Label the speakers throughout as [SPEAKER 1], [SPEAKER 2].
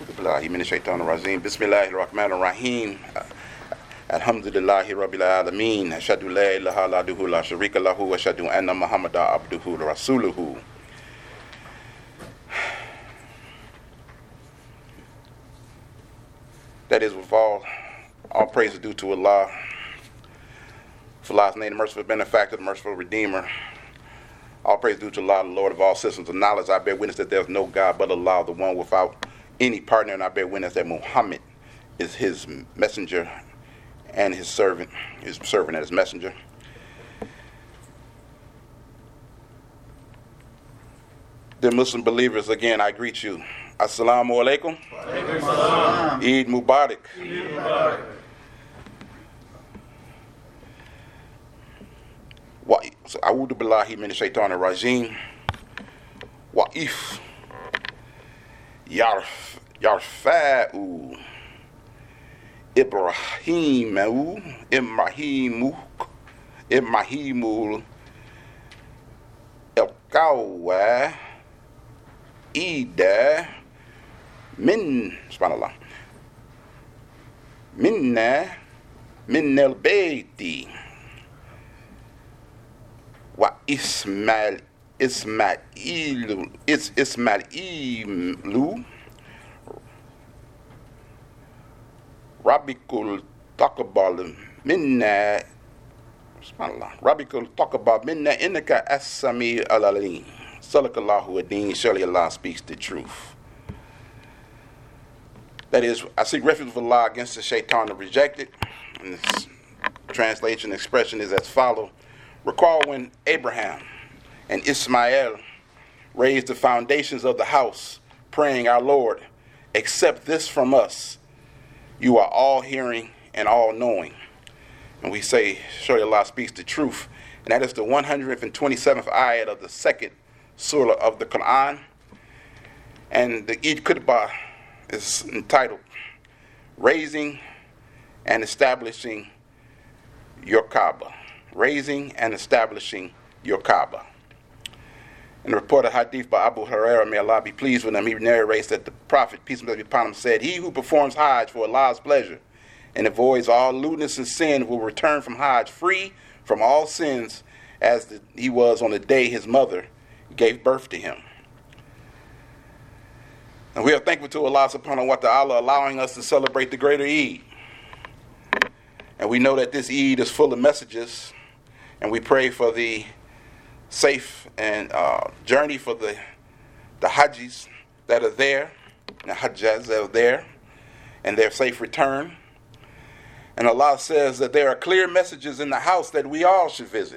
[SPEAKER 1] Billahi minash shaitanir rajim. Bismillahir rahmanir rahim. Alhamdulillahi rabbil alamin. Ashhadu la ilaha illallah la sharika lahu wa ashhadu anna Muhammadan abduhu wa rasuluhu. That is with all praise is due to Allah. For Allah's name, the merciful benefactor, the merciful redeemer. All praise due to Allah, the Lord of all systems of knowledge. I bear witness that there is no God but Allah, the one without any partner, and I bear witness that Muhammad is his messenger and his servant and his messenger. Dear Muslim believers, again I greet you. Assalamu alaikum. Eid Mubarak. Eid Mubarak. A'udhu billahi minash shaitanir rajim. Wa'if yarfa'u Ibrahimul elqawa ida subhanallah min al-bayti wa Ismailu Rabbikul taqabbal minna subhanallah Rabbikul taqabbal minna innaka as-sami al-alim. Sadaqallahu ad-din. Surely Allah speaks the truth. That is, I seek refuge with Allah against the shaitan to reject it. And this translation expression is as follows. Recall when Abraham and Ismail raised the foundations of the house, praying, our Lord, accept this from us. You are all hearing and all knowing. And we say, surely Allah speaks the truth. And that is the 127th ayat of the second surah of the Quran. And the Eid Khutbah is entitled, Raising and Establishing Your Kaaba. Raising and establishing your Kaaba. In the report of hadith by Abu Hurairah, may Allah be pleased with him, he narrates that the Prophet, peace and blessings be upon him, said, he who performs Hajj for Allah's pleasure and avoids all lewdness and sin will return from Hajj free from all sins as he was on the day his mother gave birth to him. And we are thankful to Allah subhanahu wa ta'ala allowing us to celebrate the greater Eid. And we know that this Eid is full of messages. And we pray for the safe and journey for the Hajjis that are there, the Hajjaz that are there, and their safe return. And Allah says that there are clear messages in the house that we all should visit.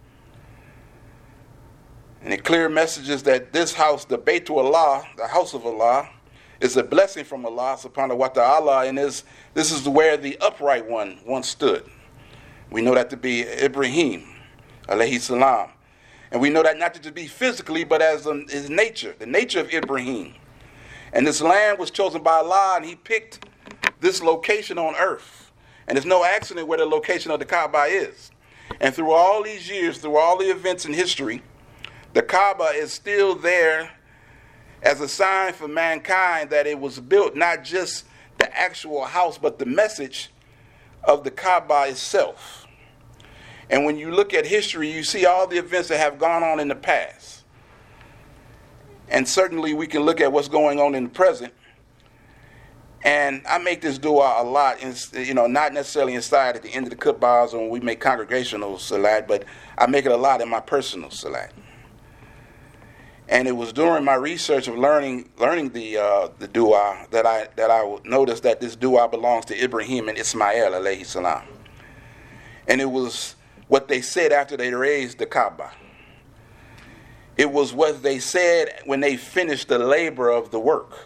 [SPEAKER 1] And the clear messages that this house, the Baytul Allah, the house of Allah, is a blessing from Allah subhanahu wa ta'ala, and this is where the upright one once stood. We know that to be Ibrahim, alayhi salam. And we know that not to just be physically, but as his nature, the nature of Ibrahim. And this land was chosen by Allah, and he picked this location on earth. And there's no accident where the location of the Kaaba is. And through all these years, through all the events in history, the Kaaba is still there as a sign for mankind that it was built not just the actual house, but the message of the Kaaba itself. And when you look at history, you see all the events that have gone on in the past. And certainly we can look at what's going on in the present. And I make this dua a lot, not necessarily inside at the end of the khutbahs or when we make congregational salat, but I make it a lot in my personal salat. And it was during my research of learning the dua that I noticed that this dua belongs to Ibrahim and Ismail alayhi salam. And it was what they said after they raised the Kaaba. It was what they said when they finished the labor of the work.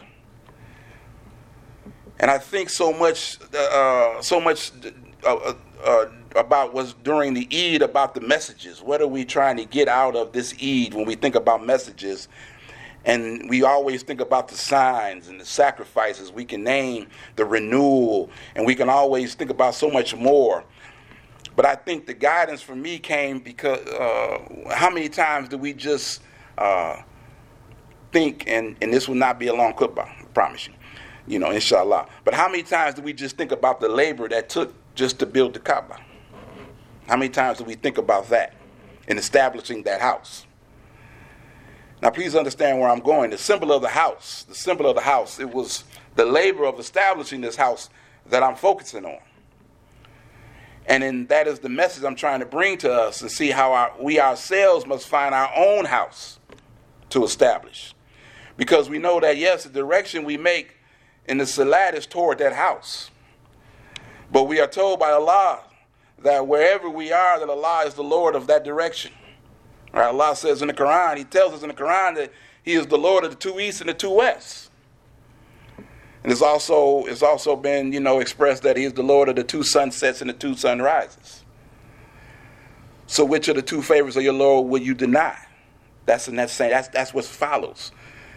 [SPEAKER 1] And I think so much about what's during the Eid about the messages. What are we trying to get out of this Eid when we think about messages? And we always think about the signs and the sacrifices. We can name the renewal, and we can always think about so much more. But I think the guidance for me came because how many times do we just think, and this will not be a long khutbah, I promise you. inshallah. But how many times do we just think about the labor that took just to build the Kaaba? How many times do we think about that in establishing that house? Now, please understand where I'm going. The symbol of the house, it was the labor of establishing this house that I'm focusing on. And that is the message I'm trying to bring to us, and see how we ourselves must find our own house to establish. Because we know that, yes, the direction we make in the salat is toward that house. But we are told by Allah that wherever we are, that Allah is the Lord of that direction. Right? Allah says in the Quran, He tells us in the Quran that He is the Lord of the two east and the two west. And it's also been, expressed that He is the Lord of the two sunsets and the two sunrises. So which of the two favors of your Lord will you deny? That's what follows.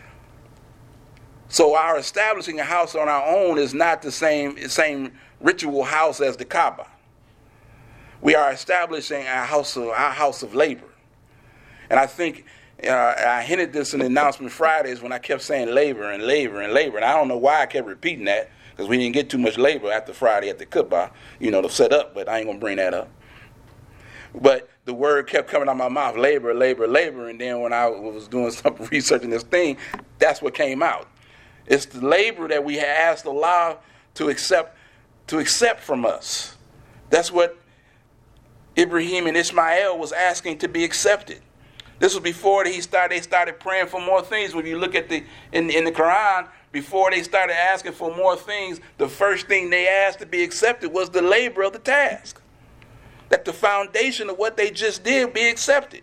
[SPEAKER 1] So our establishing a house on our own is not the same ritual house as the Kaaba. We are establishing our house of labor. And I think I hinted this in the announcement Fridays when I kept saying labor and labor and labor. And I don't know why I kept repeating that, because we didn't get too much labor after Friday at the Khutbah, to set up, but I ain't going to bring that up. But the word kept coming out of my mouth, labor, labor, labor. And then when I was doing some research in this thing, that's what came out. It's the labor that we had asked Allah to accept from us. That's what Ibrahim and Ishmael was asking to be accepted. This was before they started praying for more things. When you look at in the Quran, before they started asking for more things, the first thing they asked to be accepted was the labor of the task. That the foundation of what they just did be accepted.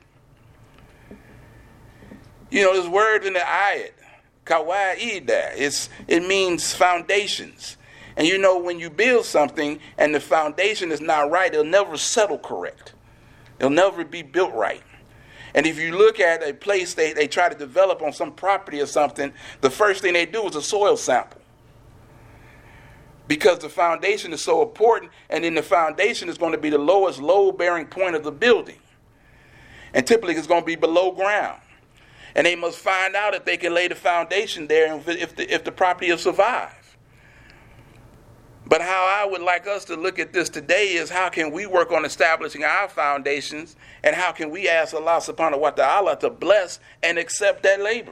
[SPEAKER 1] This word in the ayat, kawa'id, it means foundations. And when you build something and the foundation is not right, it'll never settle correct. It'll never be built right. And if you look at a place they try to develop on some property or something, the first thing they do is a soil sample. Because the foundation is so important, and then the foundation is going to be the lowest load-bearing point of the building. And typically it's going to be below ground. And they must find out if they can lay the foundation there and if the property will survive. But how I would like us to look at this today is, how can we work on establishing our foundations, and how can we ask Allah subhanahu wa ta'ala to bless and accept that labor?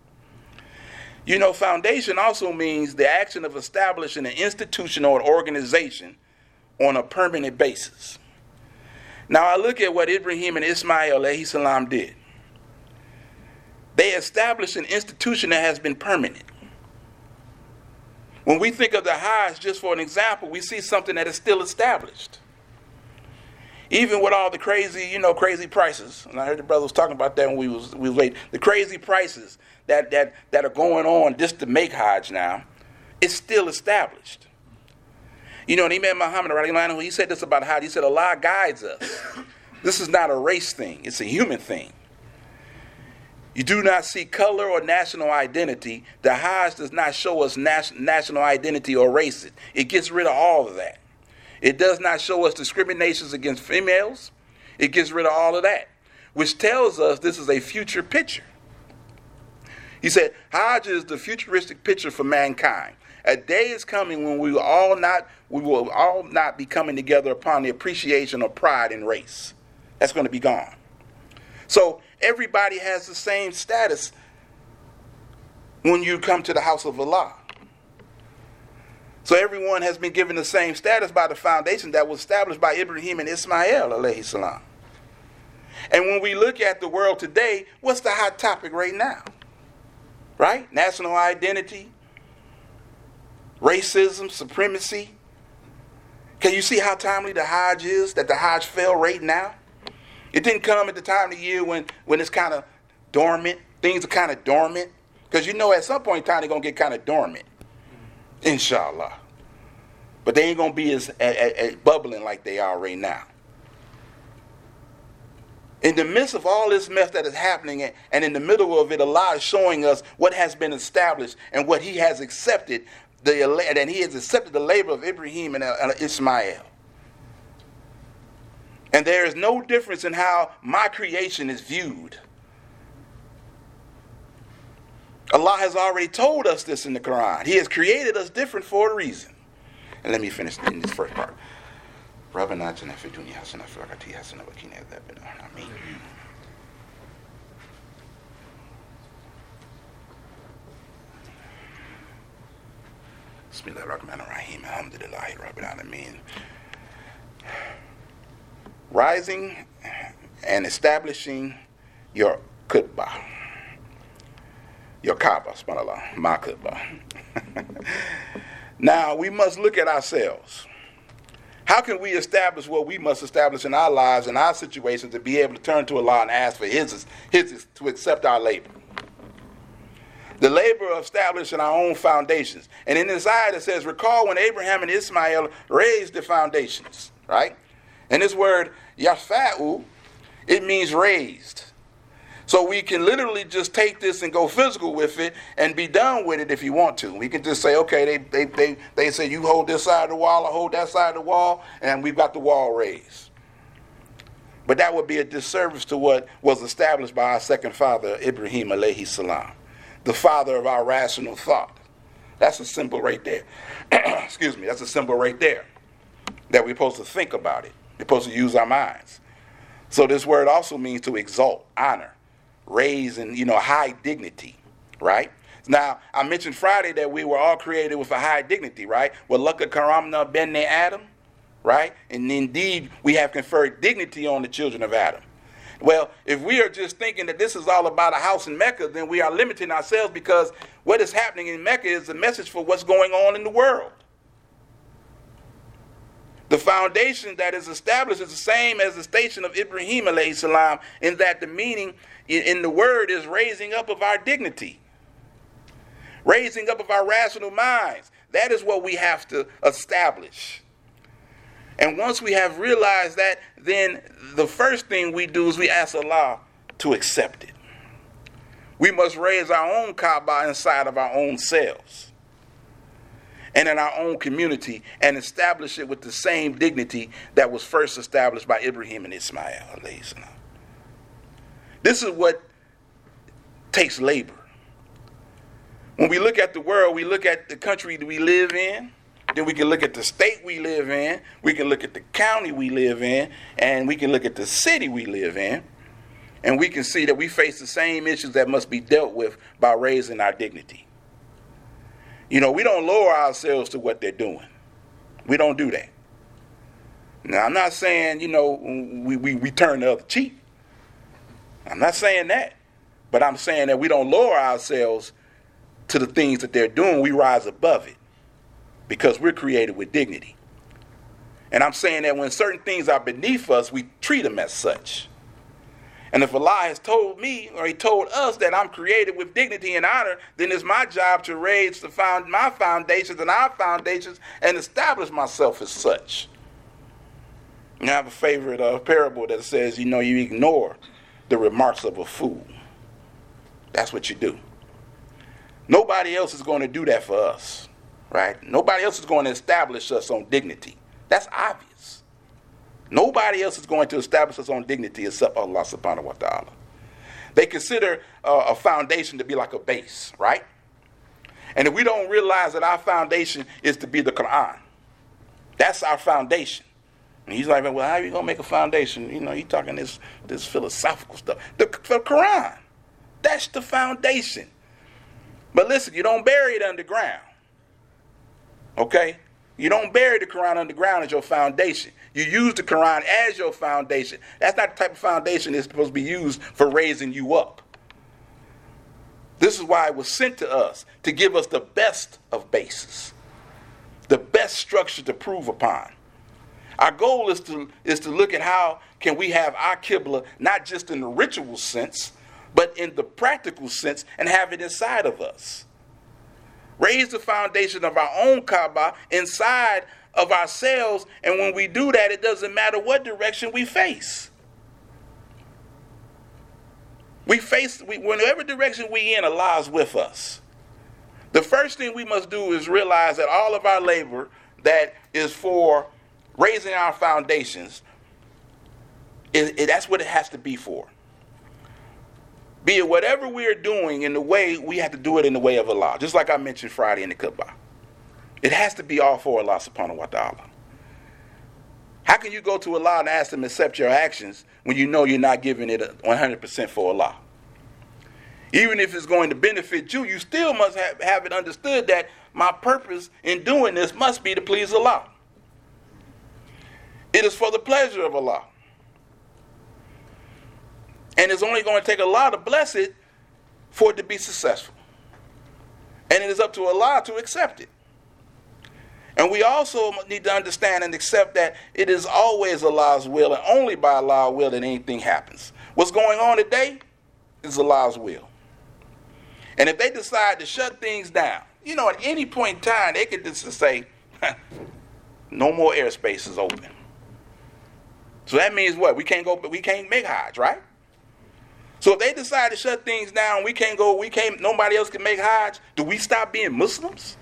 [SPEAKER 1] Foundation also means the action of establishing an institution or an organization on a permanent basis. Now I look at what Ibrahim and Ismail alayhi salam did. They established an institution that has been permanent. When we think of the Hajj, just for an example, we see something that is still established. Even with all the crazy prices, and I heard the brother was talking about that when we was late. The crazy prices that are going on just to make Hajj now, it's still established. And Imam Muhammad, he said this about Hajj. He said, Allah guides us. This is not a race thing. It's a human thing. You do not see color or national identity. The Hajj does not show us national identity or race. It gets rid of all of that. It does not show us discriminations against females. It gets rid of all of that, which tells us this is a future picture. He said, Hajj is the futuristic picture for mankind. A day is coming when we will all not be coming together upon the appreciation of pride in race. That's going to be gone. So everybody has the same status when you come to the house of Allah. So everyone has been given the same status by the foundation that was established by Ibrahim and Ismail alayhi salam. And when we look at the world today, what's the hot topic right now? Right? National identity, racism, supremacy. Can you see how timely the Hajj is, that the Hajj fell right now? It didn't come at the time of the year when it's kind of dormant. Things are kind of dormant. Because at some point in time they're going to get kind of dormant. Inshallah. But they ain't going to be as bubbling like they are right now. In the midst of all this mess that is happening, and in the middle of it, Allah is showing us what has been established and what He has accepted, and He has accepted the labor of Ibrahim and Ismail. And there is no difference in how my creation is viewed. Allah has already told us this in the Quran. He has created us different for a reason. And let me finish in this first part. رَبَّنَا آتِنَا فِي الدُّنْيَا حَسَنَةً وَفِي الْآخِرَةِ حَسَنَةً وَقِنَا عَذَابَ النَّارِ. Ameen. Bismillah ar-Rahman ar-Rahim. Alhamdulillahi Rabbil Alameen. Rising and establishing your khutbah. Your Kaaba, subhanAllah, my khutbah. Now, we must look at ourselves. How can we establish what we must establish in our lives and our situations to be able to turn to Allah and ask for His to accept our labor? The labor of establishing our own foundations. And in this ayah it says, recall when Abraham and Ismail raised the foundations, right? And this word, yafa'u, it means raised. So we can literally just take this and go physical with it and be done with it if you want to. We can just say, okay, they say you hold this side of the wall, I hold that side of the wall, and we've got the wall raised. But that would be a disservice to what was established by our second father, Ibrahim alayhi salam, the father of our rational thought. That's a symbol right there. Excuse me, that's a symbol right there that we're supposed to think about it. We're supposed to use our minds. So this word also means to exalt, honor, raise in, high dignity, right? Now, I mentioned Friday that we were all created with a high dignity, right? وَلَقَدْ كَرَّمْنَا بَنِي Adam, right? And indeed, we have conferred dignity on the children of Adam. Well, if we are just thinking that this is all about a house in Mecca, then we are limiting ourselves, because what is happening in Mecca is a message for what's going on in the world. The foundation that is established is the same as the station of Ibrahim alayhi salam, in that the meaning in the word is raising up of our dignity, raising up of our rational minds. That is what we have to establish. And once we have realized that, then the first thing we do is we ask Allah to accept it. We must raise our own Kaaba inside of our own selves and in our own community and establish it with the same dignity that was first established by Ibrahim and Ismail alayhi salam. This is what takes labor. When we look at the world, we look at the country that we live in, then we can look at the state we live in, we can look at the county we live in, and we can look at the city we live in, and we can see that we face the same issues that must be dealt with by raising our dignity. We don't lower ourselves to what they're doing. We don't do that. Now, I'm not saying, we turn the other cheek. I'm not saying that. But I'm saying that we don't lower ourselves to the things that they're doing. We rise above it because we're created with dignity. And I'm saying that when certain things are beneath us, we treat them as such. And if Allah has told me, or He told us, that I'm created with dignity and honor, then it's my job to raise my foundations and our foundations and establish myself as such. I have a favorite parable that says, you ignore the remarks of a fool. That's what you do. Nobody else is going to do that for us, right? Nobody else is going to establish us on dignity. That's obvious. Nobody else is going to establish us on dignity except Allah subhanahu wa ta'ala. They consider a foundation to be like a base, right? And if we don't realize that our foundation is to be the Quran, that's our foundation. And he's like, well, how are you going to make a foundation? You're talking this philosophical stuff. The Quran, that's the foundation. But listen, you don't bury it underground. Okay? You don't bury the Quran underground as your foundation. You use the Quran as your foundation. That's not the type of foundation that's supposed to be used for raising you up. This is why it was sent to us, to give us the best of bases, the best structure to prove upon. Our goal is to look at how can we have our Qibla not just in the ritual sense, but in the practical sense, and have it inside of us. Raise the foundation of our own Kaaba inside of ourselves, and when we do that, it doesn't matter what direction we face. Whatever direction we in, Allah is with us. The first thing we must do is realize that all of our labor that is for raising our foundations, that's what it has to be for. Be it whatever we're doing in the way, we have to do it in the way of Allah. Just like I mentioned Friday in the khutbah. It has to be all for Allah subhanahu wa ta'ala. How can you go to Allah and ask Him to accept your actions when you know you're not giving it 100% for Allah? Even if it's going to benefit you, you still must have it understood that my purpose in doing this must be to please Allah. It is for the pleasure of Allah. And it's only going to take Allah to bless it for it to be successful. And it is up to Allah to accept it. And we also need to understand and accept that it is always Allah's will, and only by Allah's will that anything happens. What's going on today is Allah's will. And if they decide to shut things down, at any point in time, they could just say, no more airspace is open. So that means what? We can't make Hajj, right? So if they decide to shut things down, nobody else can make Hajj, do we stop being Muslims?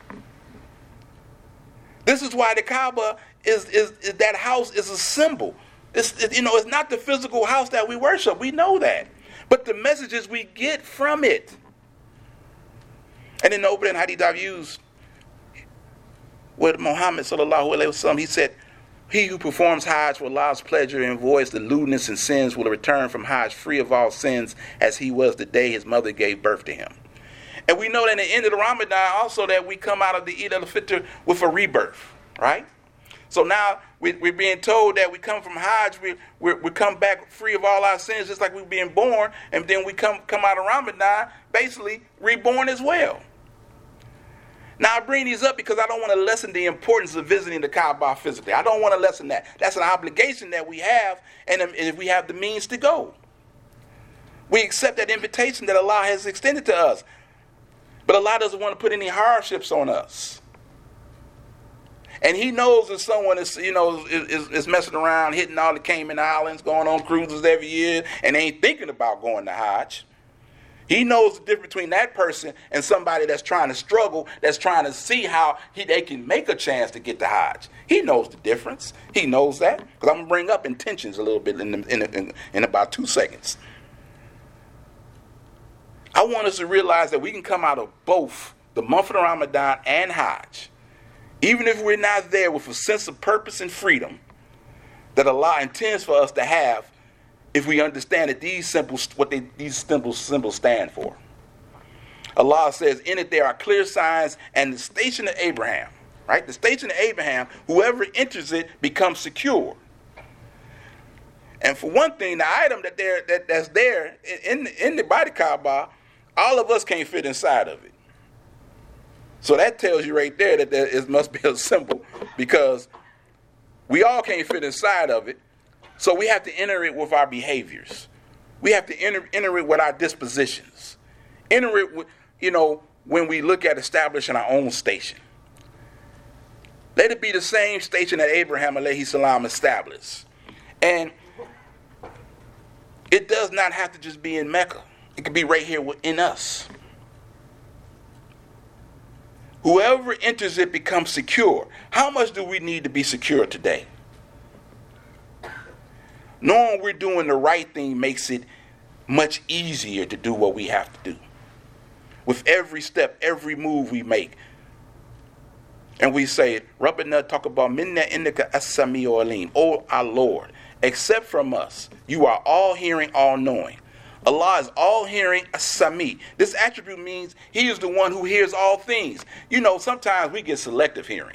[SPEAKER 1] This is why the Kaaba is that house is a symbol. It's not the physical house that we worship. We know that. But the messages we get from it. And in the opening hadith I've used with Muhammad sallallahu alaihi wasallam, he said, he who performs Hajj for Allah's pleasure and avoids the lewdness and sins will return from Hajj free of all sins as he was the day his mother gave birth to him. And we know that at the end of the Ramadan also that we come out of the Eid al-Fitr with a rebirth, right? So now we're being told that we come from Hajj, we come back free of all our sins just like we're being born, and then we come out of Ramadan basically reborn as well. Now, I bring these up because I don't want to lessen the importance of visiting the Kaaba physically. I don't want to lessen that. That's an obligation that we have, and if we have the means to go. We accept that invitation that Allah has extended to us. But Allah doesn't want to put any hardships on us. And He knows if someone is messing around, hitting all the Cayman Islands, going on cruises every year, and ain't thinking about going to Hajj. He knows the difference between that person and somebody that's trying to struggle, that's trying to see how they can make a chance to get to Hajj. He knows the difference. He knows that. Because I'm going to bring up intentions a little bit in about 2 seconds. I want us to realize that we can come out of both the month of Ramadan and Hajj, even if we're not there with a sense of purpose and freedom that Allah intends for us to have, if we understand that these symbols stand for. Allah says, in it there are clear signs and the station of Abraham, right? The station of Abraham, whoever enters it becomes secure. And for one thing, the item that's there in the body Kaaba, all of us can't fit inside of it. So that tells you right there that it must be a symbol, because we all can't fit inside of it. So we have to enter it with our behaviors. We have to enter it with our dispositions. Enter it with, when we look at establishing our own station. Let it be the same station that Abraham alayhi salam established. And it does not have to just be in Mecca. It could be right here in us. Whoever enters it becomes secure. How much do we need to be secure today? Knowing we're doing the right thing makes it much easier to do what we have to do. With every step, every move we make. And we say, Rabbana, talk about minna innaka as-sami'u alim. Oh, our Lord, except from us, you are all hearing, all knowing. Allah is all hearing, as-sami. This attribute means He is the one who hears all things. Sometimes we get selective hearing.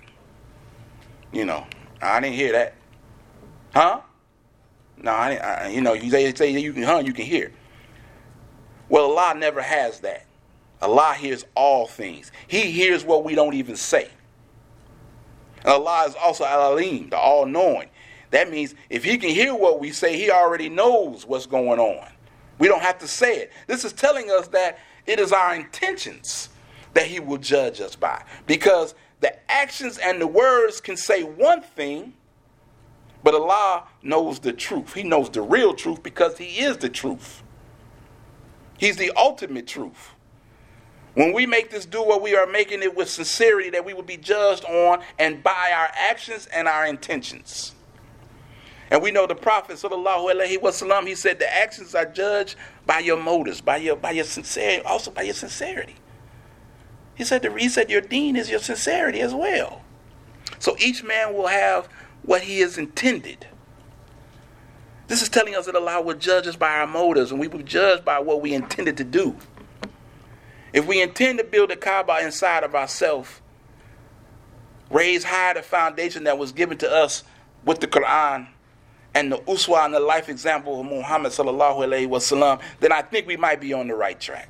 [SPEAKER 1] I didn't hear that. Huh? No, you say you can hear. Well, Allah never has that. Allah hears all things. He hears what we don't even say. And Allah is also Al-Alim, the all-knowing. That means if He can hear what we say, He already knows what's going on. We don't have to say it. This is telling us that it is our intentions that He will judge us by. Because the actions and the words can say one thing, but Allah knows the truth. He knows the real truth because He is the truth. He's the ultimate truth. When we make this dua, we are making it with sincerity that we will be judged on and by our actions and our intentions. And we know the Prophet sallallahu alaihi wasallam, he said the actions are judged by your motives, by your sincerity, also by your sincerity. He said your deen is your sincerity as well. So each man will have what he has intended. This is telling us that Allah will judge us by our motives, and we will judge by what we intended to do. If we intend to build a Kaaba inside of ourselves, raise high the foundation that was given to us with the Quran and the uswa and the life example of Muhammad sallallahu alaihi wasallam, then I think we might be on the right track.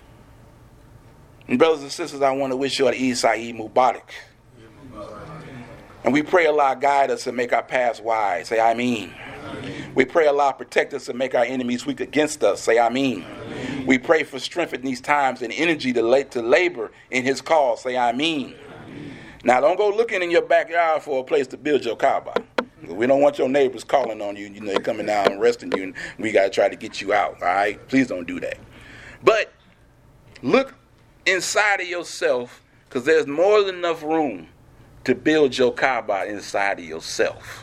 [SPEAKER 1] And brothers and sisters, I want to wish you an Eid Sa'id Mubarak. And we pray Allah guide us and make our paths wide. Say Ameen. We pray Allah protect us and make our enemies weak against us. Say Ameen. We pray for strength in these times and energy to labor in His cause. Say Ameen. Now don't go looking in your backyard for a place to build your Kaaba. We don't want your neighbors calling on you. They're coming down and arresting you, and we got to try to get you out. All right? Please don't do that. But look inside of yourself, because there's more than enough room to build your Kaaba inside of yourself.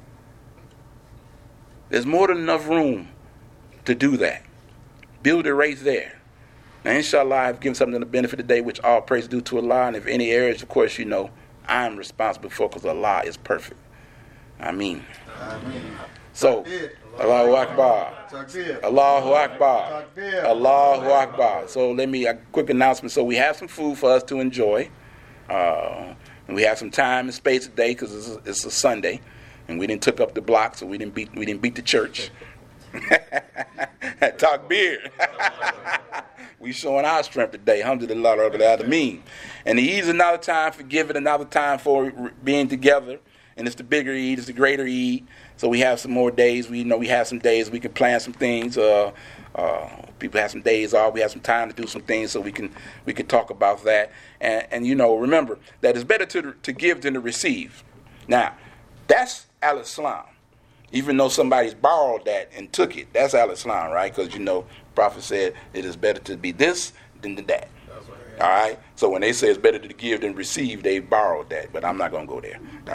[SPEAKER 1] There's more than enough room to do that. Build it right there. Now, inshallah, I've given something to the benefit today, which all praise due to Allah. And if any areas, of course, I'm responsible for, because Allah is perfect. Ameen. So, Allahu Akbar. Allahu Akbar. Allahu Akbar. So a quick announcement. So we have some food for us to enjoy. And we have some time and space today because it's a Sunday. And we didn't took up the block, so we didn't beat the church. Talk beer. We showing our strength today. Alhamdulillah Rabbil Alameen. And the Eid is another time for giving, another time for being together. And it's the bigger Eid, it's the greater Eid. So we have some more days. We have some days we can plan some things. People have some days off. We have some time to do some things, so we can talk about that. And remember that it's better to give than to receive. Now, that's al-Islam. Even though somebody's borrowed that and took it, that's al-Islam, right? Because Prophet said it is better to be this than to that. All right. So when they say it's better to give than receive, they borrowed that. But I'm not going to go there.